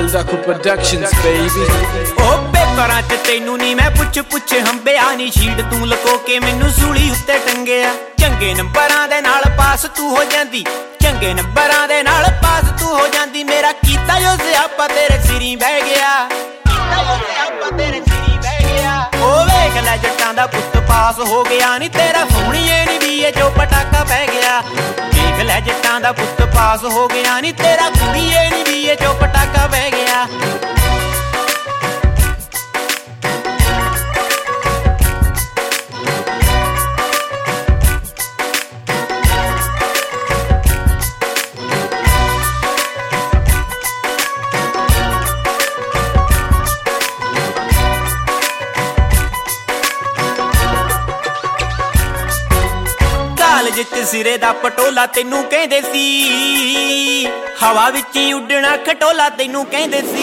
Daku Productions, baby. ओ पेपरां च तैनू नी मैं पुछ हंबिया नी शीट तू लको के मैनू सूली उत्ते टंगिया चंगे नंबरां दे नाल पास तू हो जांदी चंगे नंबरां दे नाल पास तू हो जांदी मेरा कीता जो सियापा तेरे सिरी बह गया कीता जो सियापा तेरे सिरी बह गया ओ वेख लै जट्टां दा पुत्त पास हो गया नी तेरा सोहणीए नी बीए जो पटाका पै गया वेख लै जट्टां दा पुत्त पास हो गया नी तेरा कुड़ीए नी बीए जो पटाका पै गया कालज च सिरे दा पटोला तेनू कहंदे सी हवा विच ही उड्डना खटोला तेनू कहंदे सी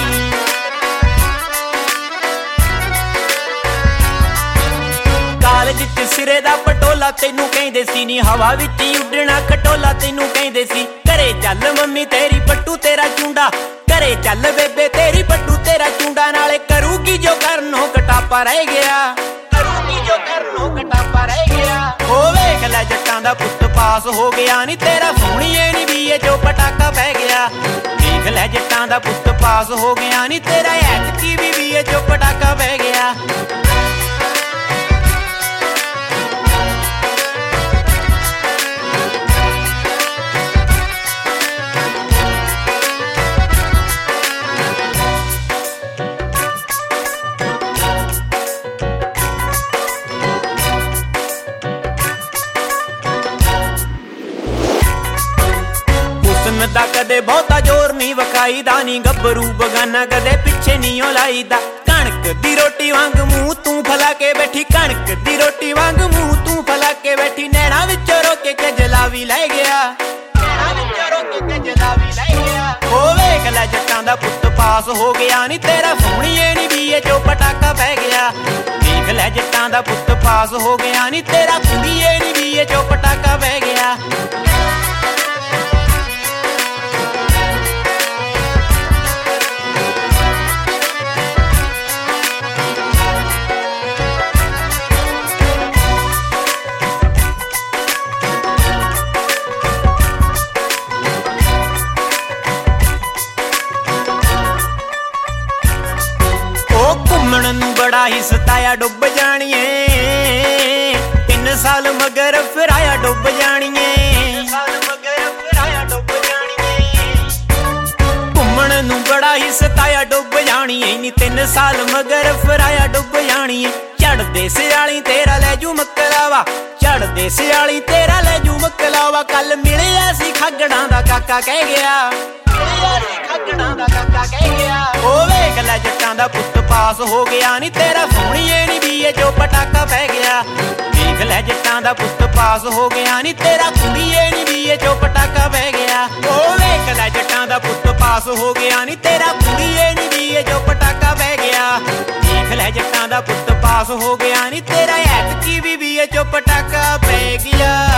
कालज च सिरे दा पटोला तेनू कहंदे सी नी हवा विच ही उड्डना खटोला तेनू कहंदे सी घरे चल मम्मी तेरी पट्टू तेरा चूंडा घरे चल बेबे तेरी पट्टू तेरा चूंडा नाले करूगी जो करनो कटापा रह गया करूगी जो करनो कटापा रह गया ओ वेख लै जट्टां दा पुत्त पास हो गया नी तेरा सोहणीए नी बीए जो पटाका पै गया वेख लै जट्टां दा पुत्त पास हो गया नी तेरा ऐतकी भी बीए जो पटाका पै गया दा कदे बहुता जोर नहीं वखाईदा नी गब्बरू बगाना कदे पिछे नहीं लाईदा कणक दी रोटी वांग मुंह तू फला के बैठी कणक दी रोटी वांग मुंह तू फला के बैठी नैना विचों रोके के जलावी लै गया नैना विचों रोके के जलावी लै गया ओ वेख लै जट्टां दा पुत्त पास हो गया नी तेरा सोहणीए नी बीए जो पटाका पै गया वेख लै जट्टां दा पुत्त पास हो गया नी तेरा कुड़ीए नी बीए जो पटाका पै गया बड़ा ही सताया डुब जानिए 3 साल मगर फिर आया डुब जानिए घूमण नू बड़ा ही सताया डुब जानिए नी 3 साल मगर फिर आया डुब जानिए चढ़दे सियाली तेरा लै जू मकलावा चढ़दे सियाली तेरा लै जू मकलावा कल मिलिया सी खागड़ां दा काका कह गया खागड़ां दा काका कह गया ओ वेख लै जट्टां दा पुत्त पास हो गया नी तेरा सोहणीए नी बीए जो पटाका पै गया वेख लै जट्टां दा पुत्त पास हो गया नी तेरा कुड़ीए नी बीए जो पटाका पै गया ओ वेख लै जट्टां दा पुत्त पास हो गया नी तेरा कुड़ीए नी बीए जो पटाका पै गया वेख लै जट्टां दा पुत्त पास हो गया नी तेरा ऐतकी भी बीए जो पटाका पै गया।